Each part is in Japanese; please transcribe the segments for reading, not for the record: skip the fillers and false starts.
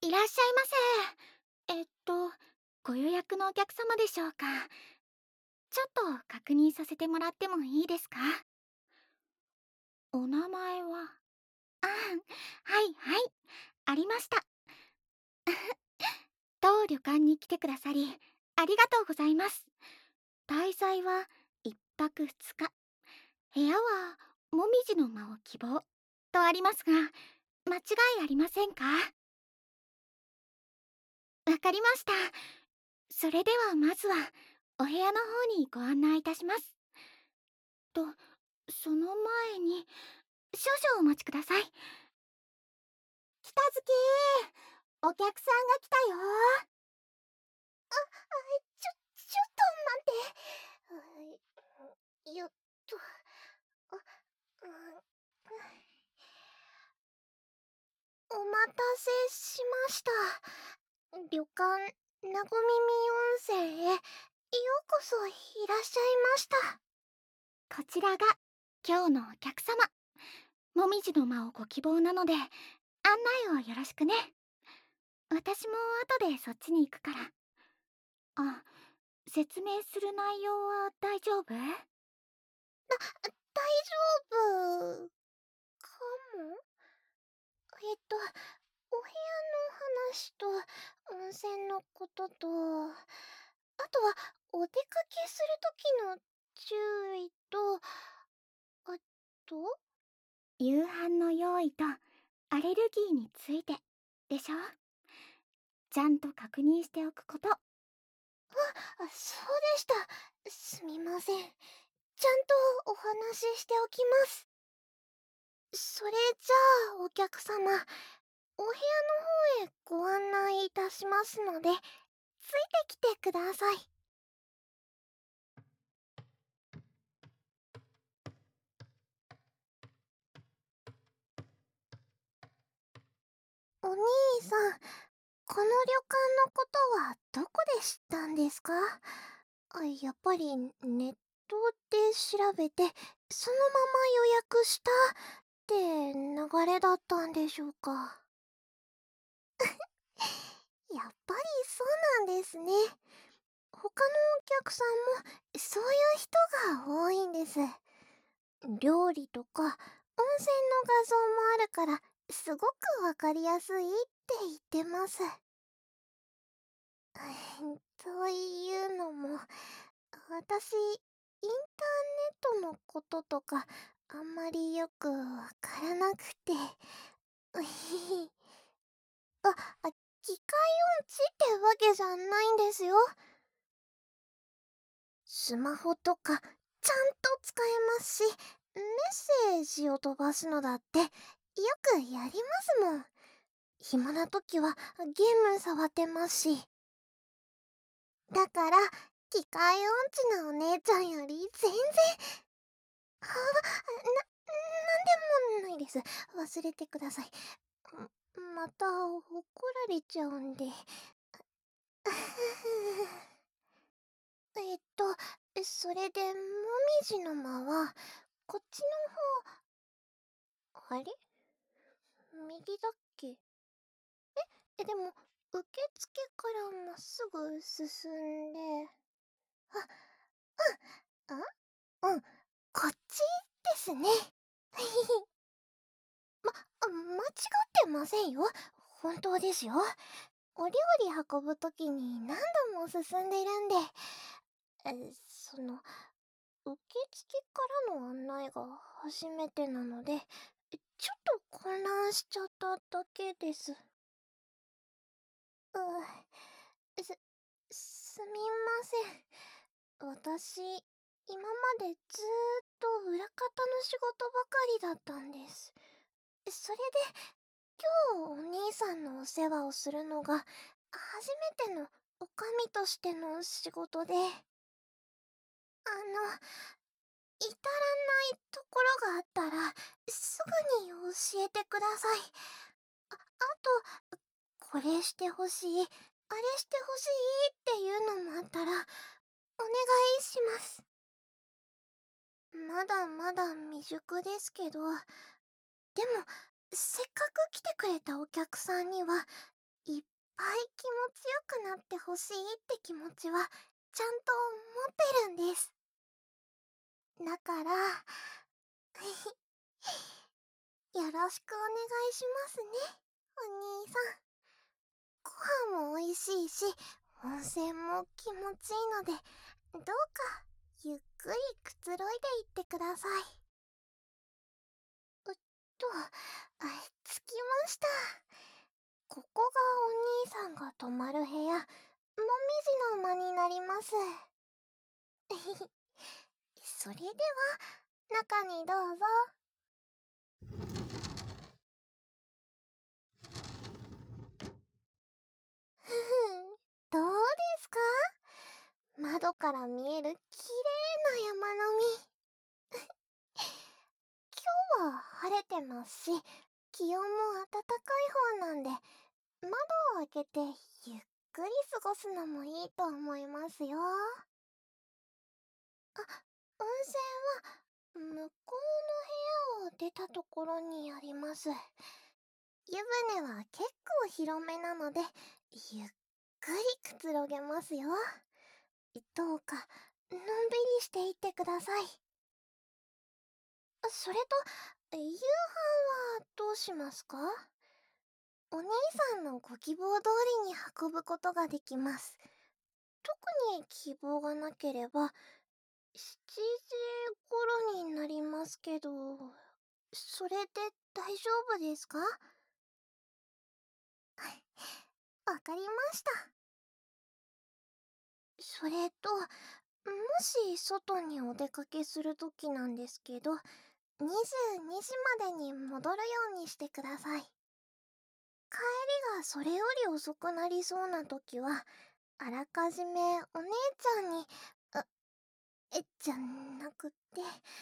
いらっしゃいませ。ご予約のお客様でしょうか。ちょっと確認させてもらってもいいですか？お名前は？はいはい。ありました。当旅館に来てくださり、ありがとうございます。滞在は一泊二日。部屋は、もみじの間を希望。とありますが、間違いありませんか？わかりました。それではまずは、お部屋の方にご案内いたします。と、その前に、少々お待ちください。北月、お客さんが来たよ。ちょっと待って。よっと。あ、お待たせしました。旅館、なごみみ温泉へ、ようこそいらっしゃいました。こちらが、今日のお客様。もみじの間をご希望なので、案内をよろしくね。私も後でそっちに行くから。あ、説明する内容は大丈夫？大丈夫かも。お部屋の話と温泉のことと、あとはお出かけする時の注意と、あと夕飯の用意とアレルギーについてでしょ？ちゃんと確認しておくこと。そうでした。すみません。ちゃんとお話ししておきます。それじゃあ、お客様、お部屋の方へご案内いたしますので、ついてきてください。お兄さん、この旅館のことはどこで知ったんですか？やっぱりネットで調べて、そのまま予約したって流れだったんでしょうか？やっぱりそうなんですね。他のお客さんもそういう人が多いんです。料理とか温泉の画像もあるからすごくわかりやすいって言ってます。というのも、私、インターネットのこととかあんまりよくわからなくて。うひひ。あ、機械音痴ってわけじゃないんですよ。スマホとかちゃんと使えますし、メッセージを飛ばすのだってよくやりますもん。暇な時はゲーム触ってますし。だから、機械音痴なお姉ちゃんより全然、なんでもないです。忘れてください。また怒られちゃうんで。それで、もみじの間は、こっちの方、あれ右だっけ？でも、受付からまっすぐ進んで、うん、こっちですね。間違ってませんよ。本当ですよ。お料理運ぶときに何度も進んでるんで、その、受付からの案内が初めてなので、ちょっと混乱しちゃっただけです。す、すみません。私、今までずーっと裏方の仕事ばかりだったんです。それで、今日お兄さんのお世話をするのが、初めてのおかみとしての仕事で、至らないところがあったら、すぐに教えてください。あと、これしてほしい、あれしてほしいっていうのもあったら、お願いします。まだまだ未熟ですけど、でも、せっかく来てくれたお客さんには、 いっぱい気持ちよくなってほしいって気持ちはちゃんと持ってるんです。だからよろしくお願いしますね、お兄さん。ご飯も美味しいし、温泉も気持ちいいので、どうかゆっくりくつろいでいってください。うっと、着きました。ここがお兄さんが泊まる部屋、もみじの間になります。それでは、中にどうぞ。ふふ、どうですか？窓から見える綺麗な山並み。今日は晴れてますし、気温も暖かい方なんで、窓を開けてゆっくり過ごすのもいいと思いますよ。温泉は向こうの部屋を出たところにあります。湯船は結構広めなので、ゆっくりくつろげますよ。どうか、のんびりしていってください。それと、夕飯はどうしますか？お兄さんのご希望通りに運ぶことができます。特に希望がなければ、7時頃になりますけど、それで大丈夫ですか？わかりました。それと、もし外にお出かけするときなんですけど、22時までに戻るようにしてください。帰りがそれより遅くなりそうなときは、あらかじめお姉ちゃんに、あ、じゃなくて、フ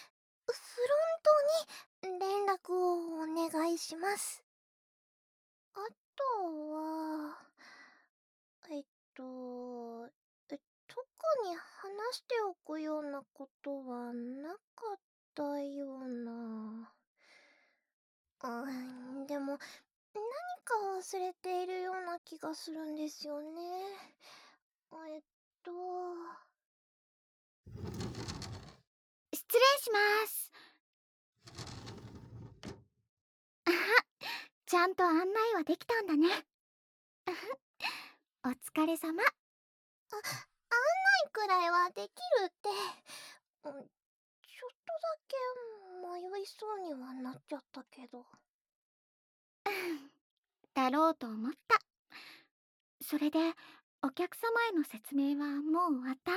ロントに連絡をお願いします。あとは、えっと、特に話しておくようなことはなかったような。でも、何か忘れているような気がするんですよね。えっと、 失礼します。あは、ちゃんと案内はできたんだね。お疲れ様。 案内くらいはできるって。ちょっとだけ迷いそうにはなっちゃったけど。 だろうと思った。それで、お客様への説明はもう終わった？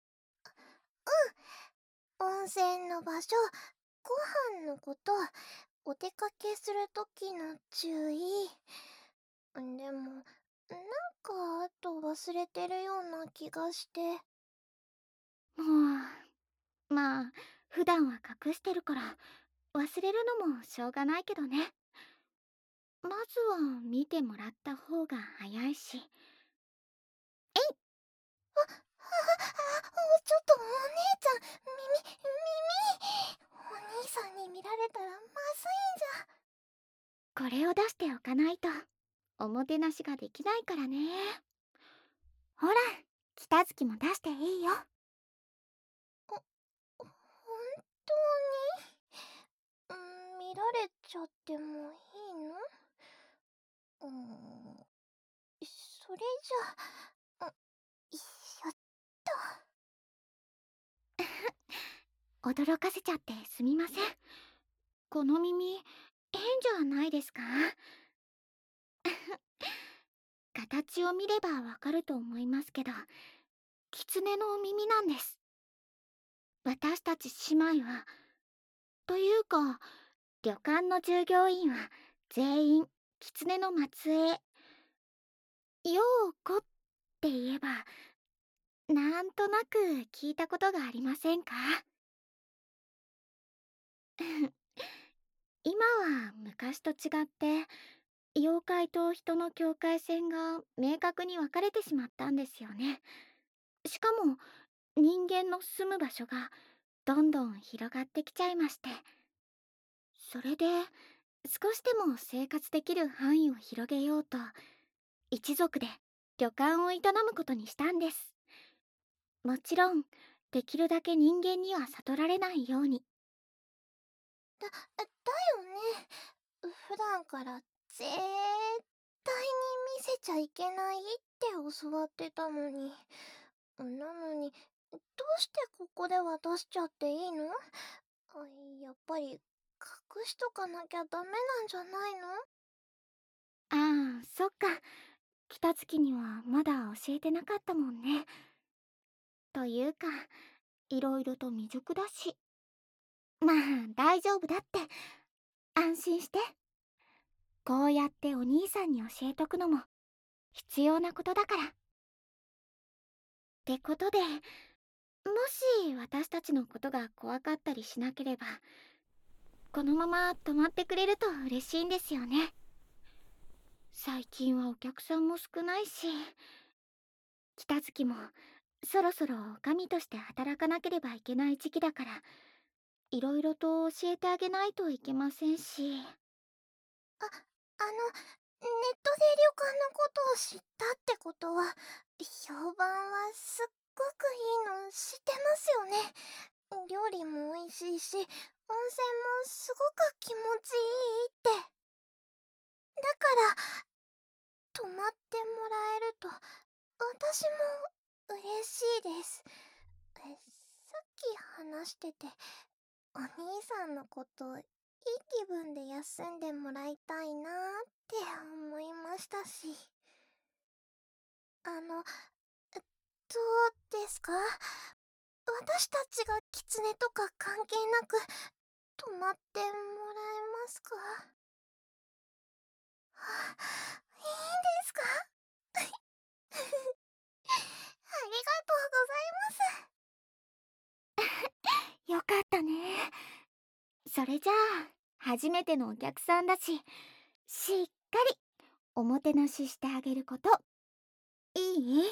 温泉の場所、ご飯のこと、お出かけするときの注意。でも、なんかあと忘れてるような気がして。 もう、まあ、普段は隠してるから、忘れるのもしょうがないけどね。まずは見てもらった方が早いし。 ちょっとお姉ちゃん、お兄さんに見られたらまずいんじゃ。 これを出しておかないと、おもてなしができないからね。ほら、北月も出していいよ。 本当に見られちゃってもいいの？それじゃ、よっ驚かせちゃってすみません。この耳、変じゃないですか？形を見ればわかると思いますけど、狐の耳なんです。私たち姉妹は、というか、旅館の従業員は全員狐の末裔。ようこって言えば、なんとなく聞いたことがありませんか？今は昔と違って、妖怪と人の境界線が明確に分かれてしまったんですよね。しかも人間の住む場所がどんどん広がってきちゃいまして、それで少しでも生活できる範囲を広げようと、 一族で旅館を営むことにしたんです。もちろんできるだけ人間には悟られないように。 だよね。普段から絶対に見せちゃいけないって教わってたのに。なのに、どうしてここで渡しちゃっていいの？やっぱり隠しとかなきゃダメなんじゃないの？ ああ、そっか。北月にはまだ教えてなかったもんね。というか、いろいろと未熟だし。まあ、大丈夫だって。安心して。こうやってお兄さんに教えとくのも必要なことだから。ってことで、もし私たちのことが怖かったりしなければ、このまま泊まってくれると嬉しいんですよね。最近はお客さんも少ないし、北月もそろそろ女将として働かなければいけない時期だから、いろいろと教えてあげないといけませんし。 ネットで旅館のことを知ったってことは、評判はすっごくいいの知ってますよね。料理も美味しいし、温泉もすごく気持ちいいって。だから、泊まってもらえると、私も嬉しいです。さっき話してて、お兄さんのこといい気分で休んでもらいたいなーって思いましたし。あの、どうですか？私たちが狐とか関係なく泊まってもらえますか？いいんですか？ありがとうございます。 よかったね。それじゃあ、初めてのお客さんだし、しっかりおもてなししてあげること、いい？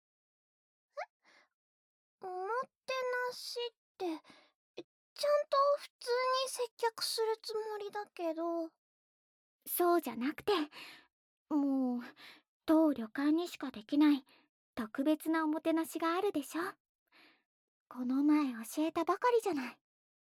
おもてなしって、ちゃんと普通に接客するつもりだけど。 そうじゃなくて、もう、当旅館にしかできない特別なおもてなしがあるでしょ。この前教えたばかりじゃない。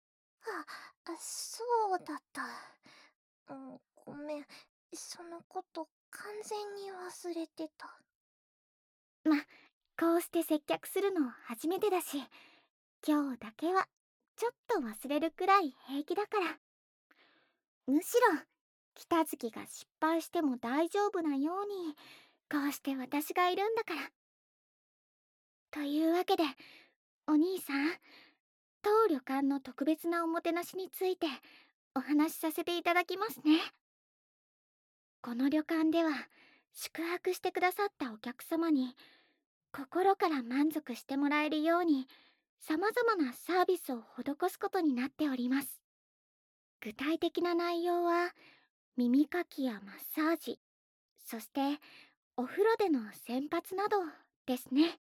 そうだった。ごめん。そのこと完全に忘れてた。 ま、こうして接客するの初めてだし、今日だけはちょっと忘れるくらい平気だから。むしろ北月が失敗しても大丈夫なように、こうして私がいるんだから。というわけで、お兄さん、当旅館の特別なおもてなしについてお話しさせていただきますね。この旅館では宿泊してくださったお客様に心から満足してもらえるように、様々なサービスを施すことになっております。具体的な内容は、耳かきやマッサージ、そしてお風呂での洗髪などですね。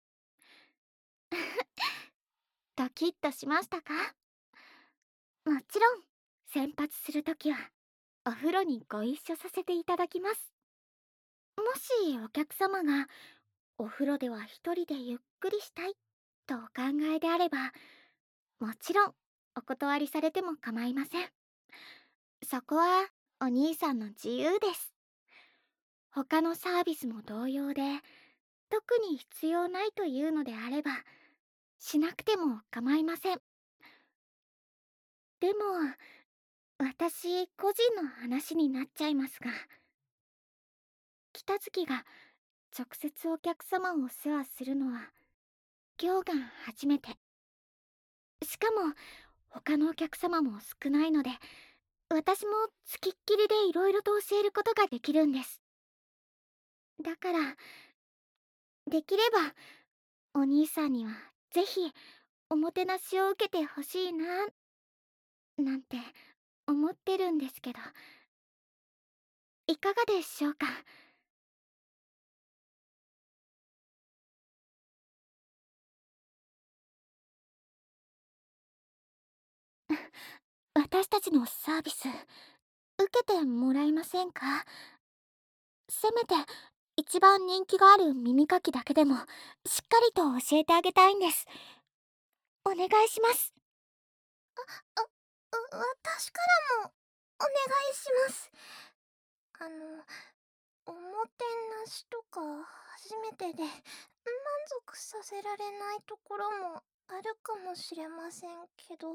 ドキッとしましたか？もちろん洗髪するときはお風呂にご一緒させていただきます。もしお客様がお風呂では一人でゆっくりしたいとお考えであれば、もちろんお断りされても構いません。そこはお兄さんの自由です。他のサービスも同様で、特に必要ないというのであればしなくても構いません。でも私個人の話になっちゃいますが、北月が直接お客様をお世話するのは今日が初めて。しかも他のお客様も少ないので、私もつきっきりでいろいろと教えることができるんです。だからできればお兄さんにはぜひおもてなしを受けてほしいななんて思ってるんですけど、いかがでしょうか？私たちのサービス受けてもらえませんか？せめて一番人気がある耳かきだけでもしっかりと教えてあげたいんです。お願いします。 あ、私からもお願いします。あの、おもてなしとか初めてで満足させられないところもあるかもしれませんけど、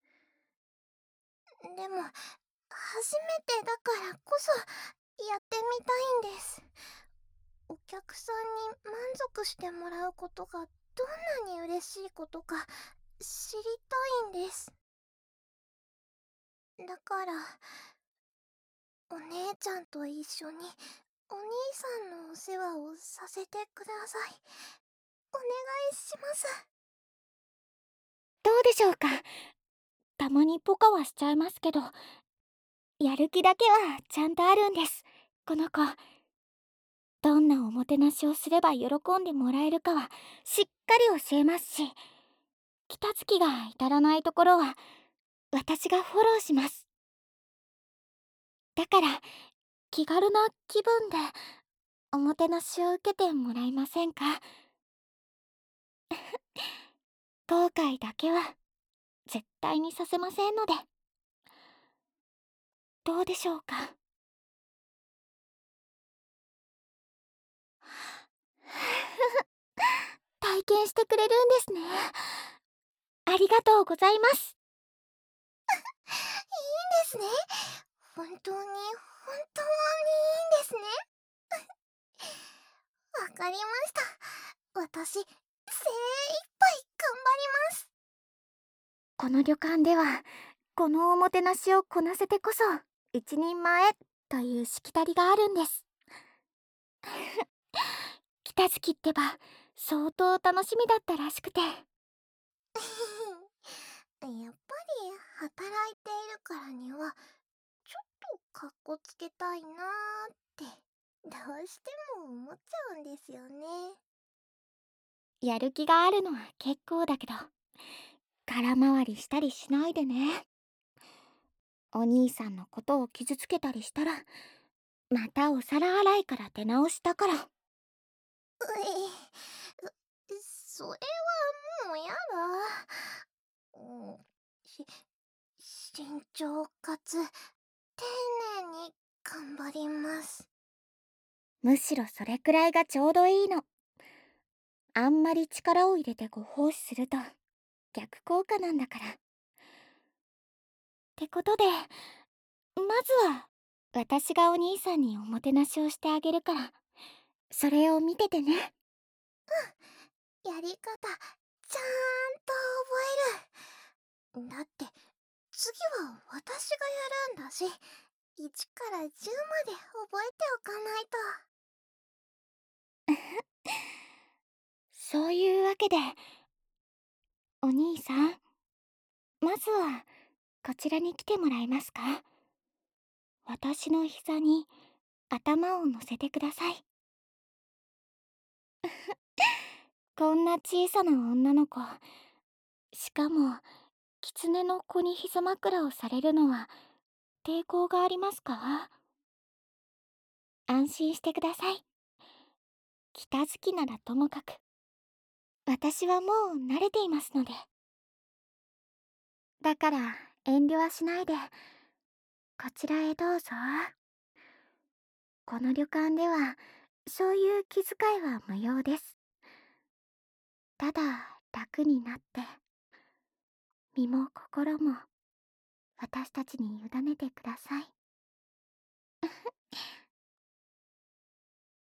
でも初めてだからこそやってみたいんです。お客さんに満足してもらうことがどんなに嬉しいことか知りたいんです。だからお姉ちゃんと一緒にお兄さんのお世話をさせてください。お願いします。 どうでしょうか。たまにポカはしちゃいますけど、やる気だけはちゃんとあるんです、この子。どんなおもてなしをすれば喜んでもらえるかはしっかり教えますし、来た月が至らないところは私がフォローします。だから気軽な気分でおもてなしを受けてもらえませんか？後悔だけは絶対にさせませんので。どうでしょうか。体験してくれるんですね。ありがとうございます。 いいんですね。本当に本当にいいんですね。わかりました。私、精一杯頑張ります。 この旅館ではこのおもてなしをこなせてこそ一人前というしきたりがあるんです。来た月ってば相当楽しみだったらしくて。 やっぱり働いているからにはちょっとかっこつけたいなーってどうしても思っちゃうんですよね。 やる気があるのは結構だけど、空回りしたりしないでね。お兄さんのことを傷つけたりしたらまたお皿洗いから出直したから。 それはもうやだ。うん、し慎重かつ丁寧に頑張ります。 むしろそれくらいがちょうどいいの。あんまり力を入れてご奉仕すると逆効果なんだから。ってことで、まずは私がお兄さんにおもてなしをしてあげるから、それを見ててね。 やり方ちゃんと覚える。だって次は私がやるんだし、1から10まで覚えておかないと。 そういうわけで、お兄さん、まずはこちらに来てもらえますか？私の膝に頭を乗せてください。こんな小さな女の子、しかも狐の子に膝枕をされるのは抵抗がありますか？安心してください。北月ならともかく、私はもう慣れていますので。だから遠慮はしないで、こちらへどうぞ。この旅館ではそういう気遣いは無用です。ただ楽になって身も心も私たちに委ねてください。